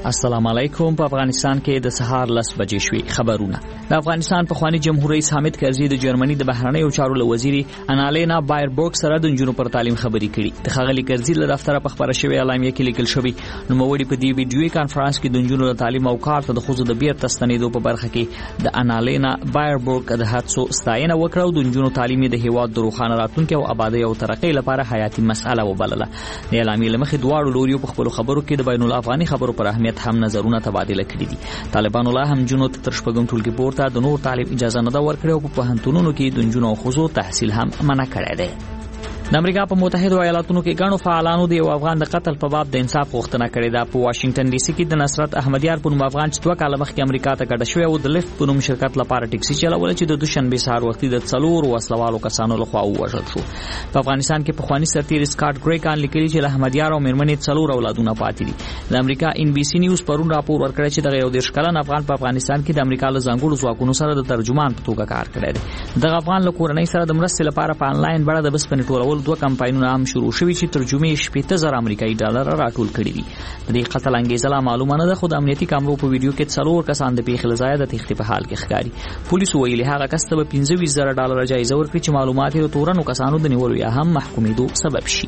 السلام علیکم. په افغانستان کې د سهار 10 بجې شوې. خبرونه. د افغانستان پخوانی جمهور رئیس حامد کرزي د جرمني د بهرنیو چارو له وزیر انالینا بایربورګ سره د نجونو پر تعلیم خبرې کړي. د ښاغلي کرزي له دفتره په خبره شوې اعلامیه کې لیکل شوی نوموړي په دې ویډیوي کانفرنس کې د نجونو د تعلیم او کار ته د ښځو د بیرته ستنېدو په برخه کې د انالینا بایربورګ د هڅو ستاینه وکړه او د نجونو تعلیم د هیواد د روښانه راتلونکي او آبادی او ترقۍ لپاره حیاتي مسأله وبلله. د اعلامیې لمخې دواړو لوريو په خپل خبرو کې د بین الافغاني خبرو پر اهمیت هم نظرونه تبادله کړي دي. طالبانو لا هم جنونو ته تر شپږم ټولګي پورته د نور تعلیم اجازه نه ده ورکړې او په پوهنتونونو کې د نجونو او ښځو تحصیل هم منع کړی دی. د امریکا په متحده ایالاتونو کې ګڼو فعالانو د یو افغان د قتل په باب د انصاف غوښتنه کړې ده. په واشنگټن ډي سي کې د نصرت احمدیار په نوم افغان چې 2 کال مخکې امریکا ته کډه شوی او د لیفت په نوم شرکت لپاره ټیکسي چلول چې د دوشنبه سهار وختي د 4 وسلوالو کسانو لخوا ووژل شو. په افغانستان کې پخوانی سرتیر سکاټ ګریکان لیکلي چې له احمدیار او میرمنې 4 اولادونه پاتې دي. د امریکا ان بي سي نیوز پرون راپور ورکړی چې د یو 10 کلن افغان په افغانستان کې د امریکا له ځانګړو ځواکونو سره د ترجمان په توګه کار کړی دی. د افغان له کورنۍ سره د مرستې لپاره په انلاین بڼه د بسپنې ټولول 2 کمپاینونه هم شروع شوي چې ترجمه 70,000 امریکایي ډالر راټول کړي دي. د دې قتل انګیزه لا معلومه نه ده خو د امنیتي کامرو په ویډیو کې 4 کسان د پیښې لزایا د تختی په حال کې ښکاري. پولیسو ویلي هغه کس ته $25,000 جایزه ورکړي چې معلومات یې تورنو کسانو د نیولو یا هم محکومېدو سبب شي.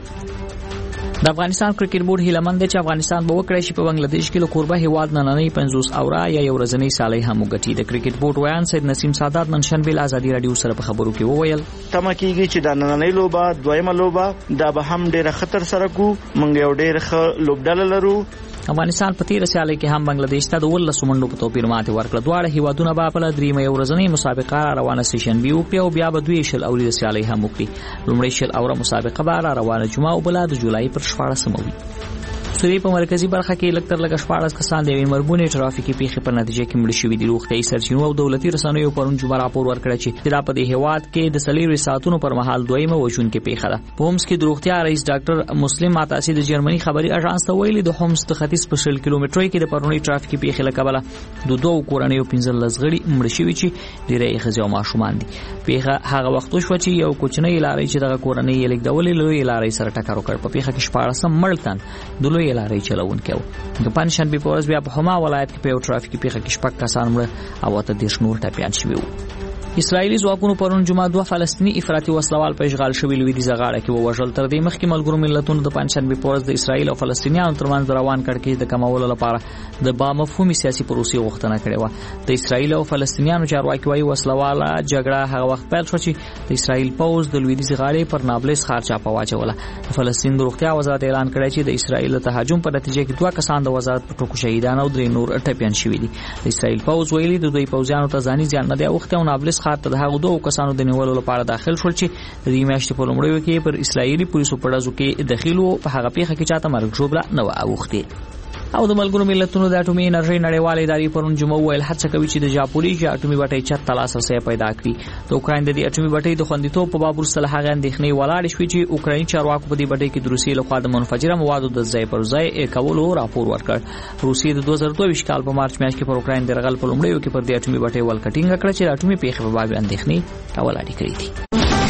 د افغانستان کرکټ بورډ هیلمند چې افغانستان به وکړي چې په بنگلاديش کې له کوربه هیواد نننۍ 50 اوره یا یو ورځنی سالي هم وګټي. د کرکټ بورډ ویان سید نسیم سادات نن شنبه له ازادي رادیو سره په خبرو کې وویل تمه کیږي چې د نننۍ لوبه دویمه لوبه دا به هم ډیره خطر سره کو مونږ یو ډیر ښه لوبډله لرو. افغانستان په تیر سیالي کې هم بنگلاديش ته د 12 منډو په توپیر ماته ورکړه. دواړه هیوادونه به په درېمه یو ورځنی مسابقه روانه سیشن بي او بیا به 2 شل اوري د سیالي هم وکړي. لومړی شل اوره مسابقه به روانه جمعه او بل د جولای پر 14 وي. سوریې په مرکزی برخه کې لکتر لګ 14 کسان د مرګونې ټرافیکي پیښې په نتیجه کې مړ شوي دي. روغتیايي سرچینو او دولتي رسنیو پرون جمعه راپور ورکړ چې د په هیواد کې د سلیری ساعتونو پر مهال دویمه وژونکې پیښه ده. په هومس کې د روغتیا رئیس ډاکټر مسلم ماتاسی د جرمني خبري اژانس ته ویلي د هومس د ختیځ په 100 کیلومترۍ کې د پرونی ټرافیکي پیښې لکبله د 2 کورنیو 15 غړي مړ شوي چې ډېری ښځې او ماشومان دي. پیښه هغه وخت شو چې یو کوچنی لارې چې دغه کورنۍ یې لیکدولې لوی لارې سره ټکر وکړ. په پیښه کې 14 مړتن د لوی لارې چلون د پنځشنبه په ورځ بیا په حما ولایت کې په یو ټرافیکي پیښه کې 6 کسان مړه او 30 نور ټپيان شوي وو. اسرایلی ځواکونو پرون جمعه 2 فلسطینی افراطي وسلوال په اشغال شوی لویدیځه غاړه کې ووژل. تر دې مخکې ملګرو ملتونو د پنځشنبه په ورځ د اسرایل او فلسطینیانو ترمنځ روان کړکېچ د کمولو لپاره د بامفهومي سیاسي پروسې غوښتنه کړې و. د اسرایل او فلسطینیانو چارواکي وايي وسلواله جګړه هغه وخت پیل شو چې د اسرایل پوز د لویدیځه غاړې پر نابلس ښار چاپه واچوله. د فلسطین د روغتیا وزارت اعلان کړی چې د اسرایل تهاجم په نتیجه کې 2 کسان د وزارت په ټکو شهیدان او 3 نور ټپيان شوي دي. د اسرایل پوز ویلي د دوی پوځیانو ته ځاني ځان نه دی اوخته او نابلس ښار ته د هغو 2 کسانو د نیولو لپاره داخل شول چې د دې میاشتې په لومړیو کې پر اسرایلی پولیسو په ډزو کې داخلو په هغه پیښه کې چاته مرګ جوړه نه و اوخته. او د ملګرو ملتونو د اټومي انرژي نړیوال ادارې پرون جمعه ویل هڅه کوي چې د جاپوریژیا اټومي بټۍ چت تلاسه پیدا کړي. د اوکراین د اټومي بټۍ د خوندیتوب په باب ورسره هغه اندېښنې ولاړ شوې چې اوکرایني چارواکو په دې بټۍ کې د روسیې لخوا د منفجره موادو د ځای پر ځای کولو راپور ورکړ. روسیې د 2022 کال په مارچ میاشت کې پر اوکراین د رغل په لومړیو کې پر دې اټومي بټۍ ولکټینګ کړ چې اټومي پیښې په باب اندېښنې ولاړې کړې دي.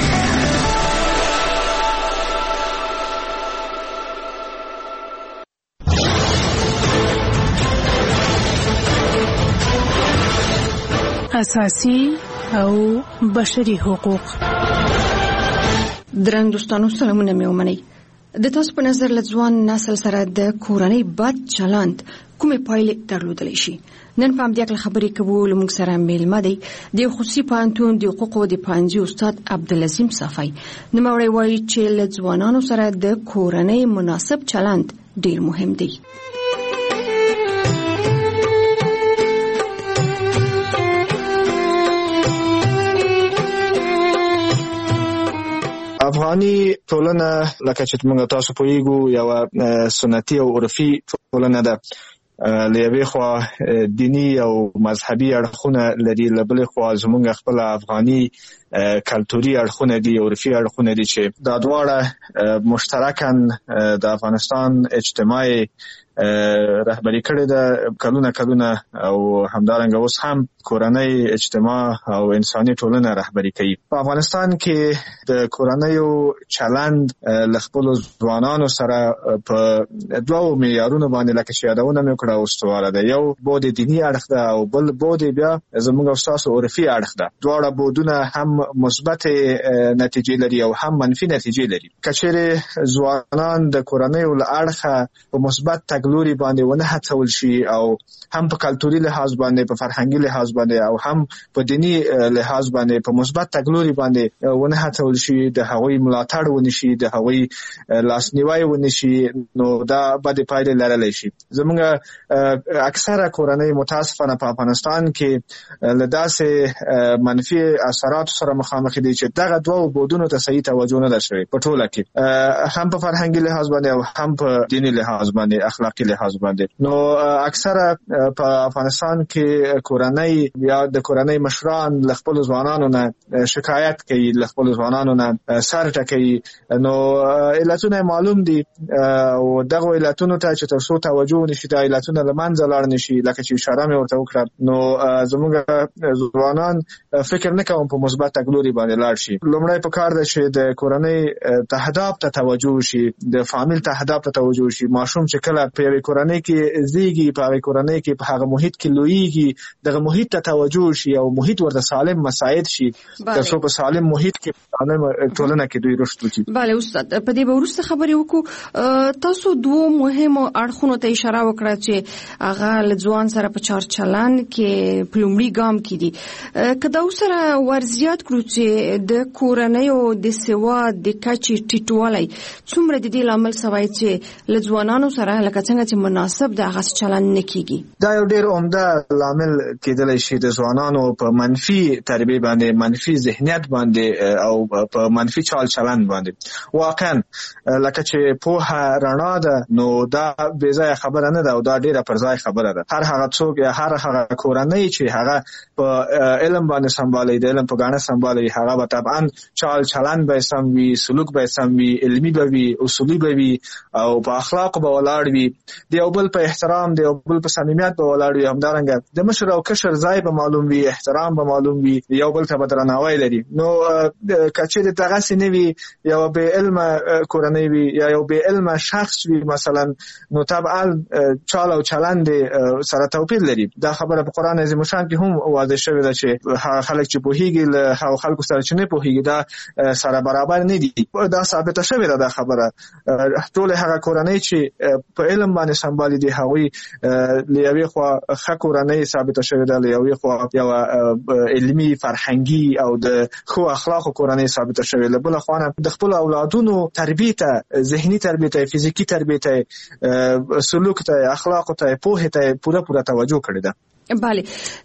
اساسي او بشري حقوق. درنګ دوستانو سلامونه مې ومنئ. د تاسو په نظر لځوان نسل سره د کورنۍ بد چلند کومې پایلې درلودلی شي؟ نن په همدې اړه خبرې کوو. لمونږ سره میلمه دی د خصوصي پوهنتون د حقوقو د پوهنځي استاد عبدالعظیم صافی. نوموړی وایي چې لځوانانو سره د کورنۍ مناسب چلند ډیر مهم دی. افغاني ټولنه لکه چې موږ تاسو پوهیږو یو سنتي او عرفي ټولنه ده. لېوې خوا دینی او مذهبي اړخونه لري، لبلې خوا زموږ خپل افغاني کلتوري اړخونه دي، عرفي اړخونه دي چې دا دواړه مشترکاً د افغانستان اجتماعي رهبری کړی ده کلونه او همدارنګه اوس هم کورنۍ اجتماع او انساني ټولنه رهبری کوي. په افغانستان کې د کورنیو چلند له خپلو ځوانانو سره په دوو معیارونو باندې لکه چې یادونه مې وکړه استواره ده. یو بود دیني اړخ ده او بل بود بیا زموږ او ستاسو عرفي اړخ ده. دواړه بودونه هم مثبت نتیجې لري او هم منفي نتیجې لري. که چیرې ځوانان د کورنیو له اړخه په مثبت لوري باندې ونه هڅول شي او هم په کلتوري لحاظ باندې، په فرهنګي لحاظ باندې او هم په دینی لحاظ باندې په مثبت تګلوري باندې ونه هڅول شي، د هغوی ملاتړ ونه شي، د هغوی لاسنیوي ونه شي، نو دا بد پایلې لرلی شي. زموږ اکثره کورنۍ متاسفانه په افغانستان کې له داسې منفي اثراتو سره مخامخ دي چې دغه دوه بودونو ته صحیح توجه نه ده شوې په ټوله کې، هم په فرهنګي لحاظ باندې او هم په دینی لحاظ باندې، اخلاقي لحاظ باندې. نو اکثره په افغانستان کې کورنۍ یا د کورنۍ مشران له خپل ځوانانو نه شکایت کوي، له خپل ځوانانو نه سر ټکوي. نو علتونه معلوم دي او دغه علتونو ته چې تر څو توجه نشي، دا علتونه له منځه لاړ نشي لکه چې اشاره مې ورته وکړه، نو زموږ ځوانان فکر نه کوم په مثبت تګلوري باندې لاړ شي. لومړی په کار ده چې د کورنۍ تهداب ته توجه شي، د فامیل تهداب ته توجه شي. ماشوم چې کله په یوې کورنۍ کې زیږي، په هغه کورنۍ کې په هغه محیط کې لویږي، دغه محیط ته توجه شي او محیط ورته سالم مساعد شي تر څو په سالم محیط کې سالم ټولنه کې دوی رشد وکړي. بله استاد، په دې به وروسته خبرې وکړو. تاسو دوه مهمو اړخونو ته اشاره وکړه چې هغه له ځوان سره په چار چلند کې په لومړي ګام کې دي. که دا سره ورزیات کړو چې د کورنیو د سواد د کچې ټیټوالی څومره د دې لامل سوی چې له ځوانانو سره لکه څنګه چې مناسب د هغه چلند نه کیږي؟ دا یو ډېر عمده لامل کېدلی شي د ځوانانو په منفي تربیه باندې، منفي ذهنیت باندې او په منفي چال چلند باندې. واقعا لکه چې پوهه رڼا ده، نو دا بې ځایه خبره نه ده او دا ډېره پر ځای خبره ده. هر هغه څوک یا هر هغه کورنۍ چې هغه په علم باندې سمبالي، د علم په ګاڼه سمبالي، هغه به طبعا چال چلند به سم وي، سلوک به سم وي، علمي به وي، اصولي به وي او په اخلاق به ولاړ وي، د یو بل په احترام، د یو بل په صمیمیت به ولاړ وي. همدارنګه د مشر او کشر ځای به معلوم وي، احترام به معلوم وي، یو بل ته به درناوی لري. نو که چیرې دغسې نه وي، یو بې علمه کورنۍ وي یا یو بې علمه شخص وي مثلا، نو طبعا چال او چلند سره توپیر لري. دا خبره په قرآن عظیم الشان کې هم واضح شوې ده چې هغه خلک چې پوهیږي له هغو خلکو سره چې نه پوهیږي دا سره برابر نه دي. دا ثابته شوې ده دا خبره. ټول هغه کورنۍ چې په علم باندې سمبالي دي، هغوی له یوې خوا ښه کورنۍ ثابته شوې ده، له یوې خوا یوه علمي، فرهنګي او د ښو اخلاقو کورنۍ ثابته شوې. له بله خوا نه د خپلو اولادونو تربیې ته، ذهني تربیې ته، فزیکي تربیې ته، سلوک ته، اخلاقو ته، پوهې ته پوره توجه کړې ده. بله،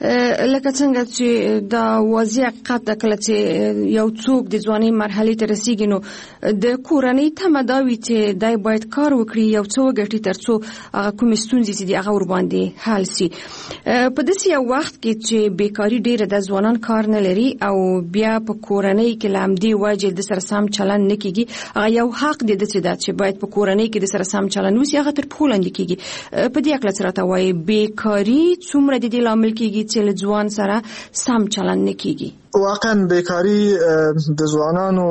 لکه څنګه چې دا واضح حقیقت ده، کله چې یو څوک د ځوانۍ مرحلې ته رسیږي نو د کورنۍ تمه دا وي چې دی باید کار وکړي، یو څه وګټي تر څو هغه کومې ستونزې چې دي هغه ورباندې حل سي. په داسې یو وخت کې چې بیکاري ډېره ده، ځوانان کار نه لري او بیا په کورنۍ کې له همدې وجې د سره سم چلند نه کېږي. هغه یو حق دی داسې ده چې باید په کورنۍ کې د سره سم چلند وسي، هغه تر پښو لاندې کېږي. په دې هکله څه راته وایي؟ بیکاري څومره د دې لامل کېږي چې له ځوان سره سم چلند نه کېږي؟ واقعا بیکاری د ځوانانو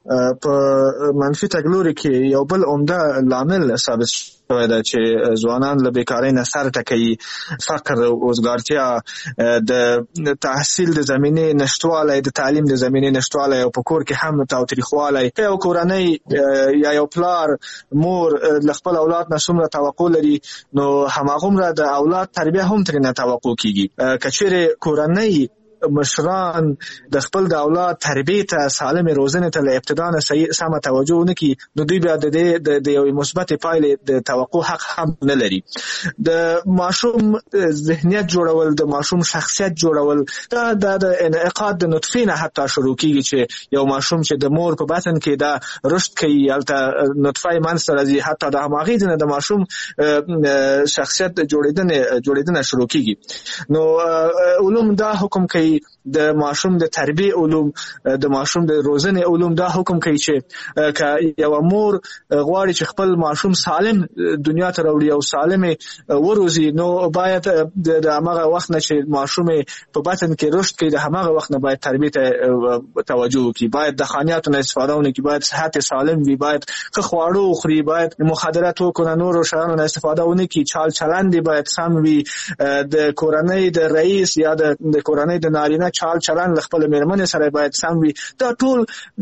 په منفي تګلوري کې یو بل عمده لامل ثابت شوی ده چې ځوانان له بیکارۍ نه سر ټکوي. فقر، وزګارتیا، د تحصیل د زمینې نشتوالی، د تعلیم د زمینې نشتوالی او په کور کې هم تاوتریخوالی. یو کورنۍ یا یو پلار، مور له خپل اولاد نه څومره توقع لري، نو هماغومره د اولاد تربیه هم ترېنه توقع کېږي. که چیرې کورنۍ مشران د خپل د اولاد تربیه ته، سالم روزنې ته له ابتدا نه سمه توجه ونه کړي، نو دوی بیا د یوې مثبتې پایلې د توقع حق هم نه لري. د ماشوم ذهنیت جوړول، د ماشوم شخصیت جوړول، دا د انعقاد د نطفې نه حتی شروع کېږي چې یو ماشوم چې د مور په بطن کې دا رشد کوي، هلته نطفه یې منځته راځي، حتی د هماغې نه د ماشوم شخصیت جوړېدنه شروع کېږي. نو علوم دا حکم کوي کوي د ماشوم د تربیه علوم د ماشوم د روزنې علوم دا حکم کوي چې ک یو مور غواړي چې خپل ماشوم سالم دنیا ته راوړي او سالم وروزي نو باید د هغه وخت نه چې ماشوم په بطن کې رشد کوي د هغه وخت نه باید تربیه ته توجه وکړي باید د خانیاتو نه استفاده ونه کړي باید صحت سالم وي باید ښه خواړه خوري باید مخدرات وکړي نور شیانو نه استفاده ونه کړي چال چلند باید سم وي د کورنۍ د رئیس یا د کورنۍ د نارینه چال چلند خپل میرمنې سره باید سم وي دا ټول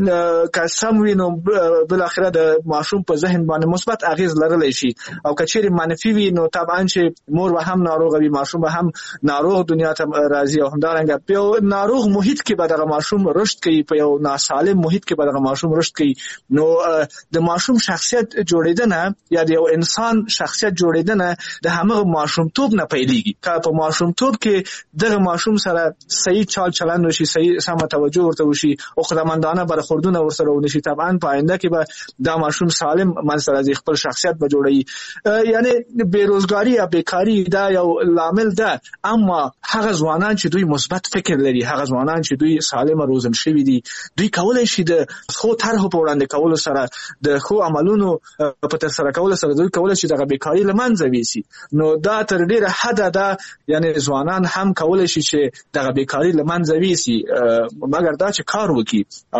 که سم وي نو بل اخره د ماشوم په ذهن باندې مثبت اغیز لرلی شي او کچېرې منفي وي نو طبعا چې مور به هم ناروغه وي ماشوم به هم ناروغ دنیا ته راځي او همدارنګه په یو ناروغ محیط کې به دغه ماشوم رشد کوي په یو ناسالم محیط کې به دغه ماشوم رشد کوي نو د ماشوم شخصیت جوړېدنه یا د یو انسان شخصیت جوړېدنه د همغه ماشومتوب نه پیلېږي که په ماشومتوب کې دغه ماشوم سره صحیح چال چلند وشي صحیح سمه توجه ورته وشي او خدمتمندانه برخوردونه ورسره ونشي طبعا په آینده کې به دا ماشوم سالم منځ راځي خپل شخصیت به جوړوي یعنی بیروزګاری یا بیکاری دا یو لامل ده اما هغه ځوانان چې دوی مثبت فکر لري هغه ځوانان چې دوی سالم روزل شوي دي دوی کولای شي د خو طرحو په وړاندې کولو سره د خو عملونو په ترسره کولو سره دوی کولای شي دغه بیکاری له منځه ویسي نو دا تر ډیره حده ده یعنی ځوانان هم کولای شي چې دغه بیکاری له منځه ویسي مګر دا چې کار وکړي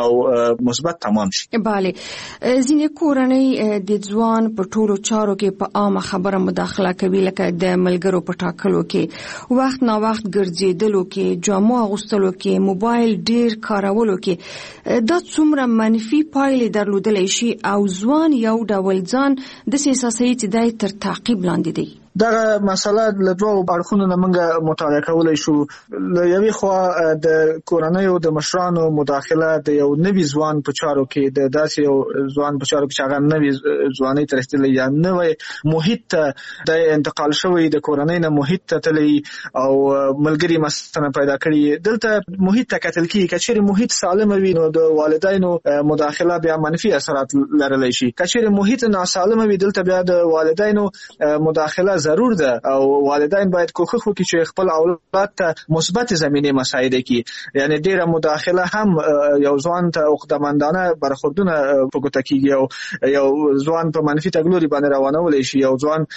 او مثبت تمام شي bale ځینې کورنۍ د ځوان په ټولو چارو کې په عامه خبره مداخله کوي لکه د ملګرو په ټاکلو کې وخت نا وخت ګرځېدلو کې جامو اغوستلو کې موبایل ډیر کارولو کې دا څومره منفي پایلې درلودلی شي او ځوان یو ډول ځان د سیاسي چې دای تر تعقیب لاندې دی دغه مسله له دوه اړخونو نه موږ مطالعه کولای شو له یوې خوا د کورنۍ او د مشرانو مداخله د یو نوي ځوان په چارو کې د داسې یو ځوان په چارو کې چې هغه نوي ځواني تر رسېدلی یا نوی محیط ته د انتقال شوی د کورنۍ نه محیط ته تللی او ملګري مثلا پیدا کړي دلته محیط ته کتل کېږي که چېرې محیط سالمه وي نو د والدینو مداخله بیا منفي اثرات لرلی شي که چېرې محیط ناسالمه وي دلته بیا د والدینو مداخله ضرور ده او والدین باید کوښښ وکړي چې خپل اولاد ته مثبت زمینه مساعده کړي یعنی ډیره مداخله هم یو ځوان ته عقده‌مندانه برخوردونه په ګوته کېږي او یو ځوان په منفي تګلوري باندې روانولی شي یو ځوان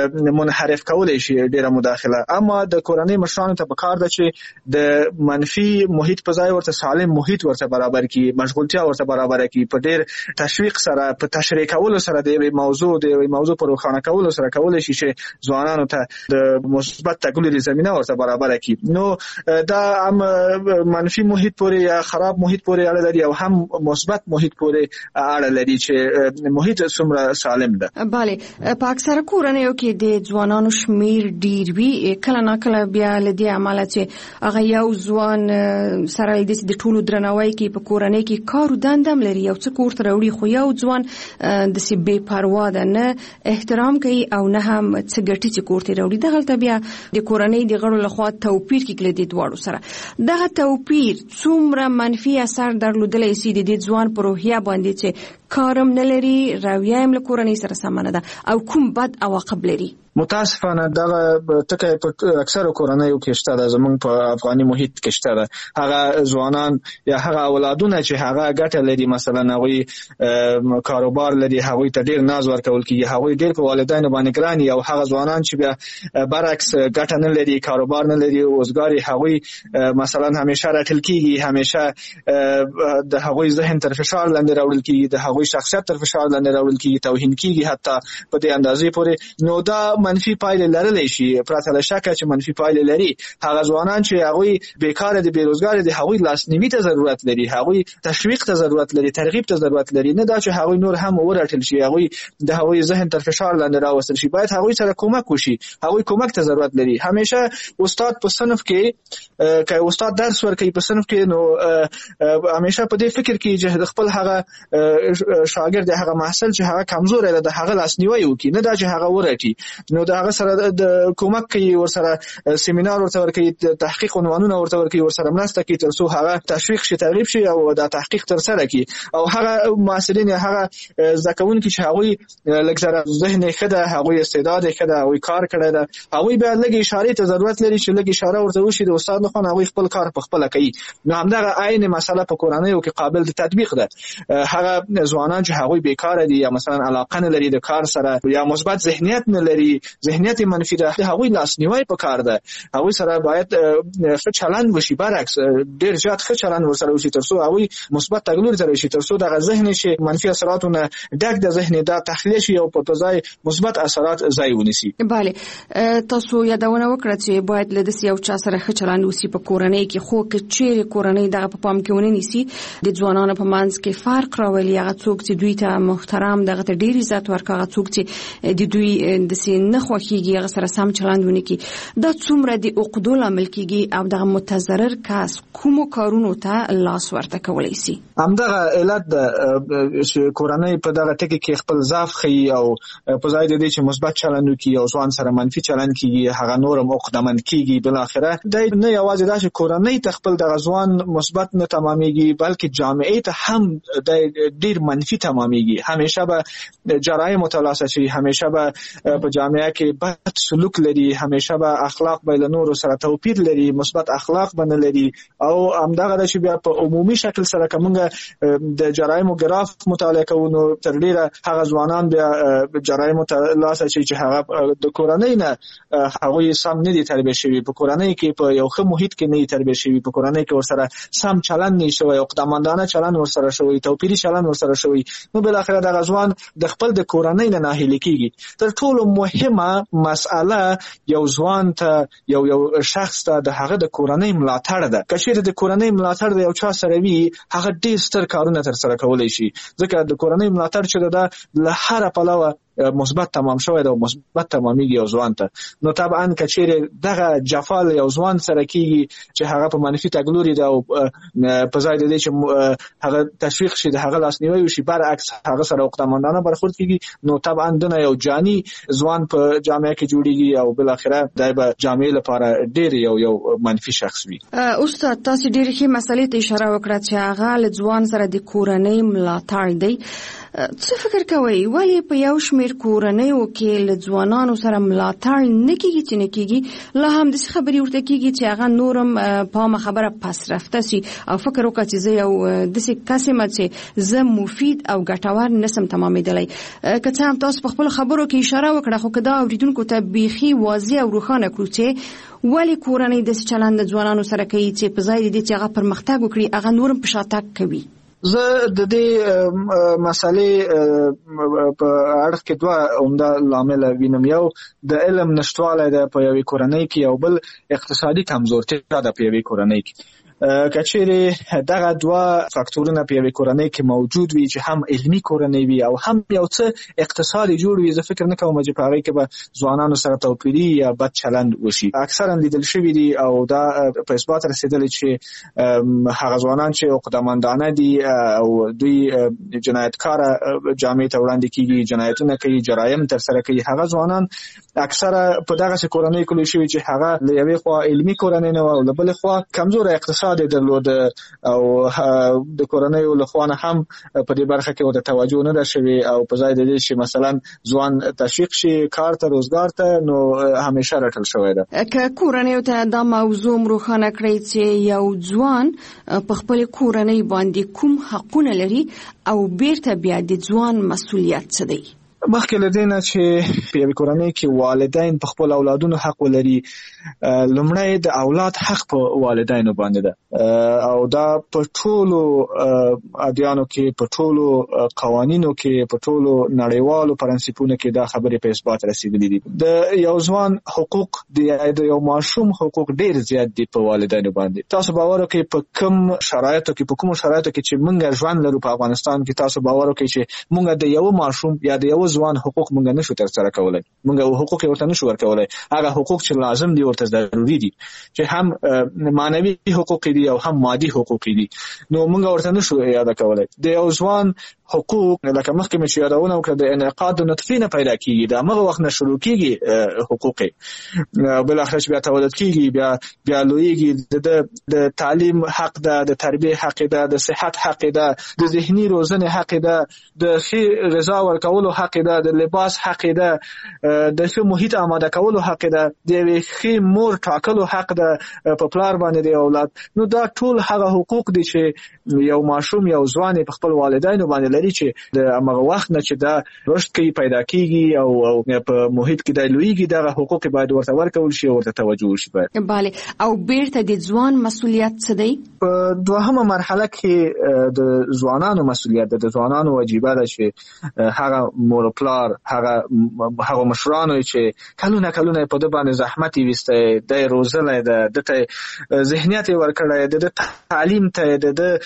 منحرف کولی شي ډیره مداخله اما د کورنۍ مشرانو ته پکار ده چې د منفي محیط په ځای ورته سالم محیط ورته برابر کړي مشغولتیا ورته برابر کړي په ډیر تشویق سره په تشریح کولو سره د یوې موضوع پر روښانه کولو سره کولی شي چې ځوانانو ته د مثبت تګلوري زمينه ورته برابر کړي نو دا هم منفي محیط پورې یا خراب محیط پورې اړه لري او هم مثبت محیط پورې اړه لري چې محیط څومره سالم ده bale په اکثره کورنیو کې د ځوانانو شمیر ډیر وي کله نه کله بیا لدی عمله چې هغه یو ځوان سره د ټولو درناوی کې په کورنۍ کې کار دندم لري یو څه کور ته راوړي خو یو ځوان د سی بے پروا ده نه احترام کوي او نه هم څه ګټي چې کور ته راوړي دغه بیا د کورنۍ د غړو لخوا توپیر کې کړي دواړو سره دغه توپیر څومره منفي اثر درلودلی شي د ځوان په روحیه باندې چې کارم نه لري رویه هم له کورنۍ سره سمه نه ده او کوم بد عواقب لري متاسفانه دغه ټکی په اکثره کورنیو کې شته ده زموږ په افغاني محیط کې شته ده هغه ځوانان یا هغه اولادونه چې هغه ګټه لري مثلا هغوی کاروبار لري هغوی ته ډیر ناز ورکول کېږي هغوی ډیر په والدینو باندې ګران دي او هغه ځوانان چې بیا برعکس ګټه نه لري کاروبار نه لري اوزګاري هغوی مثلا همیشه راټل کېږي همیشه د هغوی ذهن تر فشار لاندې راوړل کېږي د هغوی شخصیت تر فشار لاندې راوړل کېږي توهین کېږي حتی په دې اندازې پورې نو دا منفي پایلې لرلی شي پرته له شکه چې منفي پایلې لري هغه ځوانان چې هغوی بیکاره دي بیروزګاره دي هغوی لاسنیوي ته ضرورت لري هغوی تشویق ته ضرورت لري ترغیب ته ضرورت لري نه دا چې هغوی نور هم ورټل شي هغوی د هغوی ذهن تر فشار لاندې راوستل شي باید هغوی سره کومک وشي هغوی کومک ته ضرورت لري همیشه استاد په صنف کې که استاد درس ورکوي په صنف کې نو همیشه په دې فکر کې چې خپل هغه شاګرد هغه محصل چې هغه کمزور دی د هغه لاسنیوي وکړي، نه دا چې هغه ورټي. نو د هغه سره د کومک کوي، ورسره سیمینار ورته ورکوي، تحقیق عنوانونه ورته ورکوي، ورسره مرسته کوي تر څو هغه تشویق شي، ترغیب شي او دا تحقیق تر سره کوي. او هغه محصلین هغه ځکهونکي چې هغه لږ ذهن ښه ده، هغه استعداد ښه ده، هغه کار کړی ده، هغه به لږ اشاره ته ضرورت لري چې لږ اشاره ورته وشي د استاد نه، خو هغه خپل کار په خپل کوي. نو همدغه عین مسله په کورنیو کې قابل د تطبیق ده. هغه ځوانان چې هغه بیکاره دي یا مثلا علاقه نه لري د کار سره یا مثبت ذهنیت نه لري، ذهنیت منفي ده، هغه لاسنیوي په کار ده. هغه سره باید ښه چلند وشي، برعکس ډیر زیات ښه چلند ورسره وشي تر څو هغه مثبت تغییر تر شي، تر څو دغه ذهن شي منفي اثراتونه ډک د ذهن دا تخلیه شي او په ځای مثبت اثرات ځای ونیسي. بله، تاسو یادونه وکړه چې باید له دې یو چا سره ښه چلند وشي په کورنۍ کې، خو که چیرې کورنۍ دغه په پام کې ونه نیسي د ځوانانو په منځ کې فرق راولي. هغه څوک چې دوی ته محترم، دغه ته ډیر عزت ورکړي، هغه څوک چې د دوی د نه خوښیږي هغه سره سم چلند ونه کړي، دا څومره د عقدو لامل کیږي او دغه متضرر کس کومو کارونو ته لاس ورته کولی شي. همدغه علت چې کورنۍ په دغه ټکي کې خپل ضعف ښيي او په ځای د دې چې مثبت چلند وکړي او ځوان سره منفي چلند کیږي، هغه نورم عقدمن کیږي. بل اخره د نه یوازې دا چې کورنۍ ته خپل د ځوان مثبت نه تمامېږي، بلکې جامعه ته هم د ډیر منفي تمامېږي. همیشه به جرایم متلاسه شي، همیشه به په جامعه کې بد سلوک لري، همیشه به اخلاق به له نورو سره توپیر لري، مثبت اخلاق بنه لري. او همدغه د چې بیا په عمومي شکل سره کومه د جرایم ګراف مطالعه کوو، تر ډیره هغه ځوانان بیا جرایم متلاسه شي چې هغه د کورنۍ نه هغه سم نه دي تربیه شوی، په کورنۍ کې په یو ښه محیط کې نه تربیه شوی، په کورنۍ کې ورسره سم چلند نه شوی، عقدمندانه چلند ورسره شوی، توپیری چلند ورسره شوی. نو بل اخر دغه ځوان د خپل د کورنۍ نه ناهیلی کیږي. تر ټولو مهمه مسأله یو ځوان ته یو شخص ته د هغه د کورنۍ ملاتړ ده. کچېره د کورنۍ ملاتړ د یو چا سره وي، هغه ډیر ستر کارونه تر سره کولای شي، ځکه د کورنۍ ملاتړ چې ده له هر پلوه مثبت تمام شوی دا مثبت تمامېږي یو ځوان ته. نو طبعا کچېره دغه جفال یو ځوان سره کیږي چې هغه په منفي تګلوري ده او په ځای د دې چې هغه تشویق شي د هغه لاسنیوي وشي، برعکس هغه سره عقدمندانه برخورد کیږي. نو طبعا دنه یو جاني ځوان په جامعه کې جوړیږي او بل اخره دای به جامعه لپاره ډیر یو منفي شخص وي. استاد تاسو ډیر ښه مسلې ته اشاره وکړه چې هغه ځوان سره د کورنۍ ملاتړ دی. څه فکر کوئ ولی په یو شمیر کورنیو کې له ځوانانو سره ملاتړ نه کیږي چې نه کیږي، لا هم د خبرې ورته کیږي چې هغه نورم په خبره پس رفته سي او فکر وکړي چې زه یو داسې کس یم چې زه مفید او ګټور نسم تمامېدلی. که څه هم تاسو په خپل خبرو کې اشاره وکړه، خو که دا اوریدونکو ته بیخي واضح او روښانه کړو چې ولی کورنۍ د چلند د ځوانانو سره کوي چې په ځای دې چې هغه پرمختګ وکړي هغه نورم په شاتګ کوي. زه د دې مسالې په اړه کې دوه عمده لامل وینم. یو د علم نشټوالی ده په یوې کورنۍ کې، او بل اقتصادي کمزورتیا ده په یوې کورنۍ کې. کچېره دغه دوه فاکتورونه په یوې کورنۍ کې موجود وي چې هم علمي کورنۍ وي او هم یو څه اقتصادي جوړ وي، زه فکر نه کوم چې په هغه کې به ځوانانو سره توپیري یا بد چلند وشي. اکثرا لیدل شوي دي او دا په اثبات رسیدلی چې هغه ځوانان چې عقدمندانه دي او دوی جنایتکاره جامعې ته وړاندې کیږي، جنایتونه کوي، جرایم تر سره کوي، هغه ځوانان اکثره په دغه کورنۍ کې لوی شوي چې هغه له یوې خوا علمي کورنۍ نه او له بلې خوا کمزوره اقتصاد درلود او د کورنۍ له خوا نه هم په دې برخه کې ورته توجه نه ده شوې او په ځای د دې چې مثلا ځوان تشویق شي کار ته، روزګار ته، نو همیشه راټول شوی ده. که کورنۍ ته دا موضوع روښانه کړئ چې یو ځوان په خپل کورنۍ باندې کوم حقونه لري او بیرته بیا د ځوان مسؤلیت څه دی؟ مخکې له دې نه چې په یوې کورنۍ کې والدین په خپل اولادونو حق ولري، لومړی د اولاد حق په والدینو باندې ده او دا په ټولو ادیانو کې، په ټولو قوانینو کې، په ټولو نړیوالو پرنسپونو کې دا خبرې په اثبات رسیدلې دي. د یو ځوان حقوق د یو ماشوم حقوق ډیر زیات دي په والدینو باندې. تاسو باور وکړئ په کوم شرایطو کې، په کوم شرایطو کې چې موږ ژوند لرو په افغانستان کې، تاسو باور وکړئ چې موږ د یو ماشوم یا د یو ځوان حقوق مونږ نشو ترسره کولای، مونږ حقوق ورته نشو ورکولای. هغه حقوق چې لازم دي ورته ضروري دي، چې هم معنوي حقوق دي او هم مادي حقوق دي، نو مونږ ورته نشو یاد کولای. د یو ځوان حقوق لکه مخکې مې چې یادونه وکړه د انعقاد نطفې نه پیدا کیږي، د هغه وخت نه شروع کیږي حقوق، بل اخر بیا تولد کیږي، بیا لویږي، د تعلیم حق ده، د تربیه حق ده، د صحت حق ده، د ذهني روزنې حق ده، د ښه غذا ورکولو حق ده، د لباس حق ده، د ښه محیط آماده کولو حق ده، د ښه مور ټاکلو حق ده په پلار باندې د اولاد. نو دا ټول هغه حقوق دي چې یو ماشوم یو ځوان په خپل والدینو باندې لري چې د هغه وخت نه چې دا رشد کوي پیدا کیږي او په محیط کې د لویږي، دغه حقوق باید ورته ورکول شي، ورته توجه وشي. بله. او بیرته د ځوان مسؤلیت څه دی؟ په دوهمه مرحله کې د ځوانانو مسؤلیت ده، د ځوانانو واجبه ده چې هغه مور پلار، هغه مشرانو چې کلونه په د باندې زحمت ویسته، د روزنه ده، د ذهنیت ورکړی، د تعلیم ته،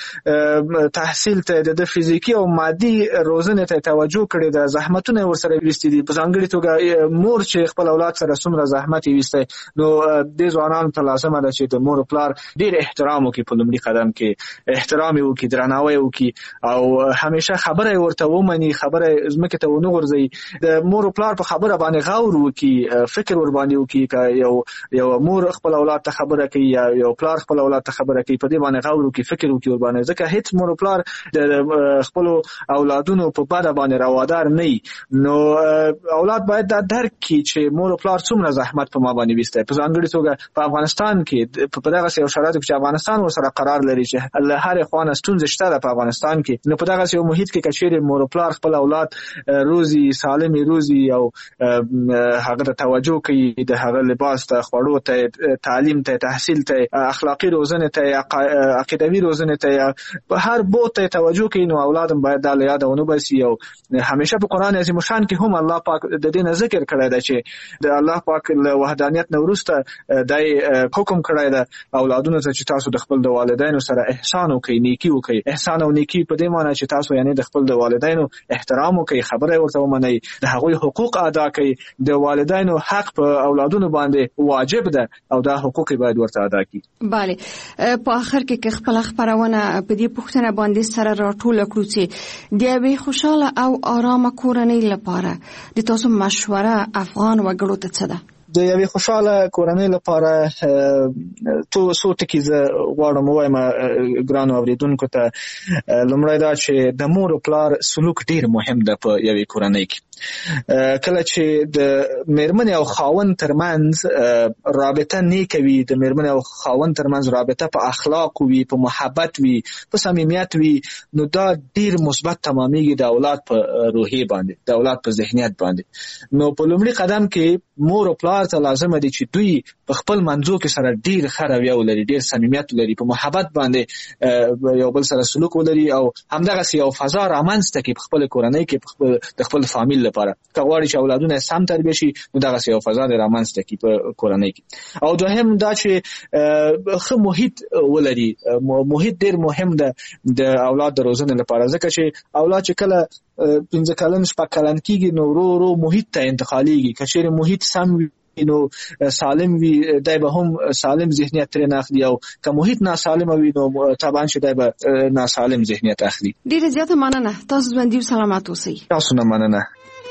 د تحصیل ته، د فزیکی او مادي روزنه ته توجه کړی، د زحمتونه ورسره ویستي دي. په ځانګړي توګه مور چې خپل اولاد سره څومره زحمت ویسته، نو د ځوانانو ته لازمه ده چې د مور پلار ډیر احترام وکړي، په لومړي قدم کې احترام وکړي، درناوی وکړي، او همیشه خبره ورته ومني، خبره زمکه ته ونه غورځي. د مور پلار په خبره باندې غور وکړي، فکر ور باندې وکړي، که یو مور خپل اولاد ته خبره کوي یا یو پلار خپل اولاد ته خبره کوي، په دې باندې غور وکړي، فکر وکړي ور باندې، ځکه هیڅ مور پلار د خپل اولادونو په بده باندې روادار نه، نو اولاد باید دا درک کړي چې مور پلار څومره زحمت په ما باندې وسته. په ځانګړي توګه په افغانستان کې په دغه یو شرایطو کې چې افغانستان ورسره قرار لري چې له هر خوانه ستونزې شته په افغانستان کې، نو په دغه یو محیط کې کچېره مور پلار خپل اولاد روزي سالمي روزي او هغه ته توجه کوي، د هغه لباس ته، خوړو ته، تعلیم ته، تحصیل ته، اخلاقی روزنه ته، عقیدوي روزنه ته، په هر بوت ته توجه کوي. نو اولاد باید د یادونه بسي. او همیشه په قران عظیم شان کې هم الله پاک د دې نه ذکر کړی دی چې د الله پاک له وحدانیت نه وروسته د حکم کړی دی اولادونو ته چې تاسو د خپل د والدینو سره احسان وکړئ، نیکی وکړئ. احسان او نیکی په دې معنی چې تاسو یعنی د خپل د والدینو احترام وکړئ، خبره ورته ومنئ، د هغوی حقوق ادا کړئ. د والدینو حق په اولادونو باندې واجب ده او دا حقوق باید ورته ادا کړي. بله. په اخر کې خپل خبرونه په دې پوښتنه باندې سره راټول کړو چې د یوې خوشاله او آرامه کورنۍ لپاره د تاسو مشوره افغان وګړو ته څه ده؟ د یوې خوشاله کورنۍ لپاره څو ټکي زه غواړم ووایم ګرانو اورېدونکو ته. لومړی دا چې د مور او پلار سلوک ډیر مهم ده په یوې کورنۍ کې. کله چې د مېرمنې او خاوند ترمنځ رابطه نیکه وي، د مېرمنې او خاوند ترمنځ رابطه په اخلاق وي، په محبت وي، په صمیمیت وي، نو دا ډیر مثبت تمامېږي د اولاد په روحیه باندې، د اولاد په ذهنیت باندې. نو په لومړي قدم کې مور او پلار ته لازم دي چې دوی په خپل منځو کې سره ډیر ښه رویه ولري، ډیر صمیمیت ولري، په محبت باندې یو بل سره سلوک ولري، او همدغه یو فضا رامنځته کړي په خپل کورنۍ کې، د خپل فامیل لپاره. که غواړي چې اولادونه سم تربیه شي، نو دغه یو فضا رامنځته کړي په کورنۍ کې. او دوهم دا چې ښه محیط ولري. محیط ډیر مهم ده د اولاد د روزنې لپاره، ځکه چې اولاد چې کله 15 کلن 6 کلن کېږي، نو ورو محیط ته انتقالېږي. که چېرې محیط سم وي نو سالم وي، دای به هم سالم ذهنیت ترې اخلي، او که محیط ناسالم وي نو طبعا چې دای به ناسالم ذهنیت اخلي. ډیره زیاته مننه. تاسو ژوندي او سلامت اوسئ. تاسو نه مننه.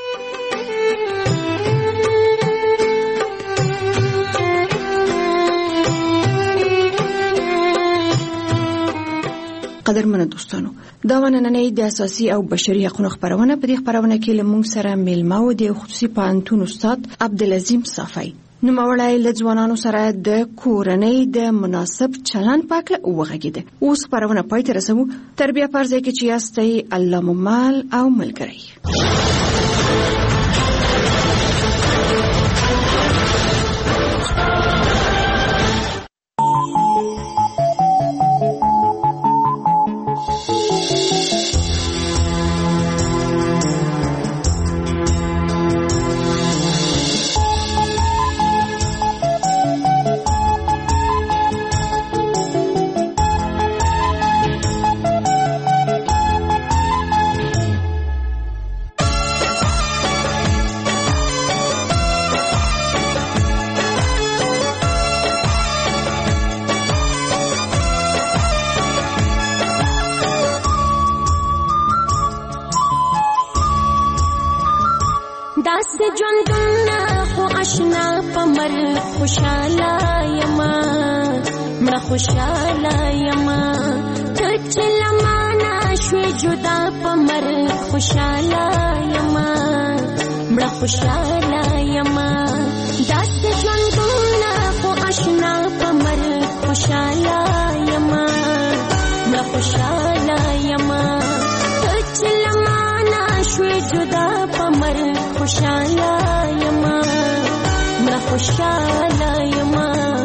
قدرمنو دوستانو، دا ونننۍ د اساسي او بشري حقوقو خبرونه. په دې خبرونه کې لمونږ سره میلمه و د خصوصي پوهنتون استاد عبدالعظیم صافی. نوموړی له ځوانانو سره د کورنۍ د مناسب چلند په اړه وغږېده. اوس خبرونه پای ته رسوو. تربیه پر ځای کې چې یاستئ، الله مو مال او ملګری. داسې ژوندونه خو اشنا په مرګ خوشاله یما مړه خوشاله یما ته چې له مانه شوې جدا په مرګ خوشاله یما مړه خوشاله یما داسې ژوندونه خو اشنا په مرګ خوشاله یما مړه خوشاله یما ته چې له مانه شوې جدا په مرګ خوشاله یما مړه خوشاله یما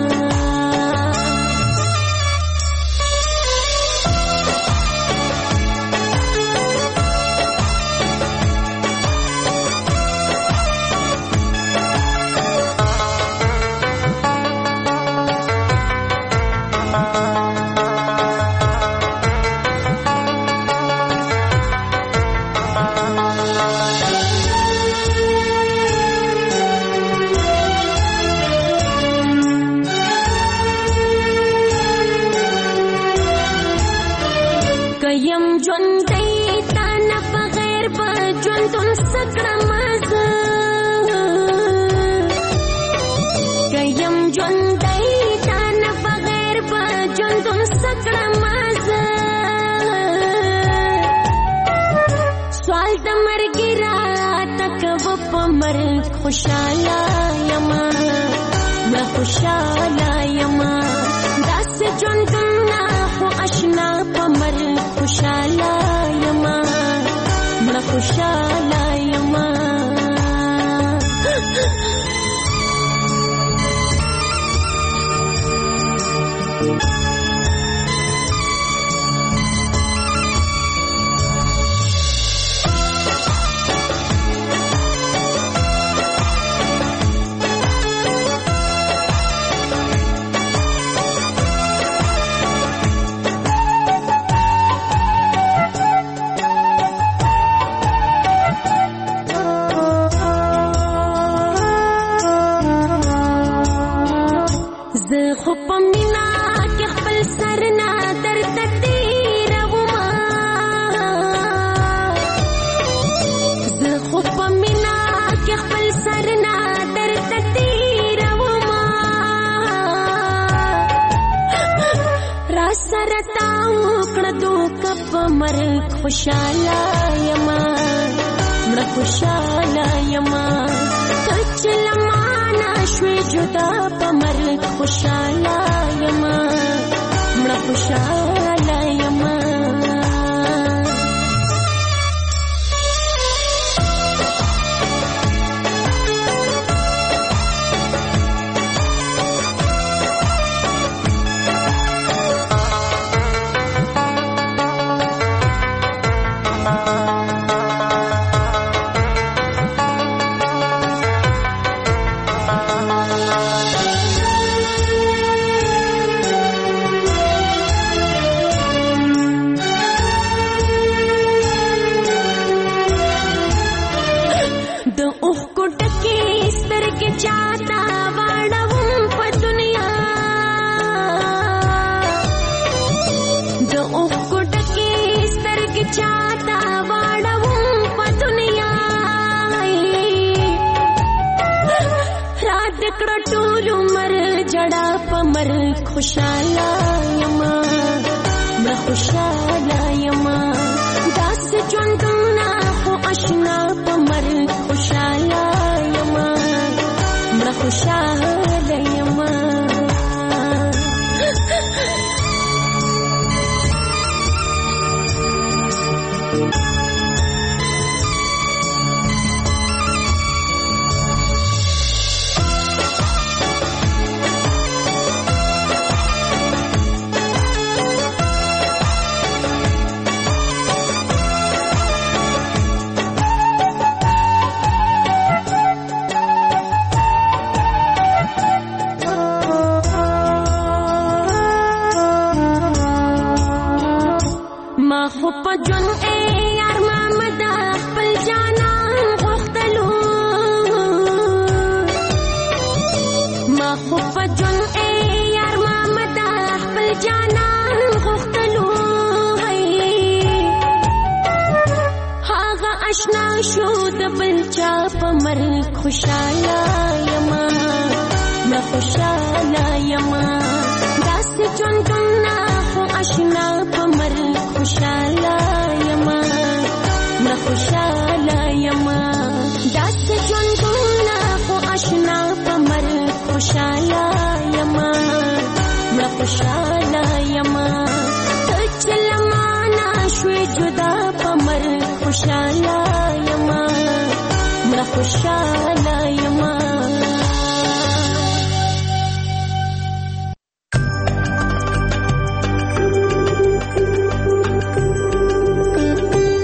خوشاله یما مړه خوشاله یما داسې ژوندونه خو اشنا په مرګ خوشاله یما مړه خوشاله یما خوشاله یما مړه خوشاله یما ته چې له مانه شوې جدا په مرګ خوشاله یما مړه خوشاله یما خوشاله یما مړه خوشاله یما داسې ژوندونه خو اشنا په مرګ خوشاله یما مړه خوشاله یما آشنا شو د بل چا په مرګ خوشاله یما ما خوشاله یما داسې ژوندونه خو آشنا په مرګ خوشاله یما ما خوشاله یما داسې ژوندونه خو آشنا په مرګ خوشاله یما ما خوشاله یما چلمانا شوي جدا په مرګ خوشاله یما ما خوشاله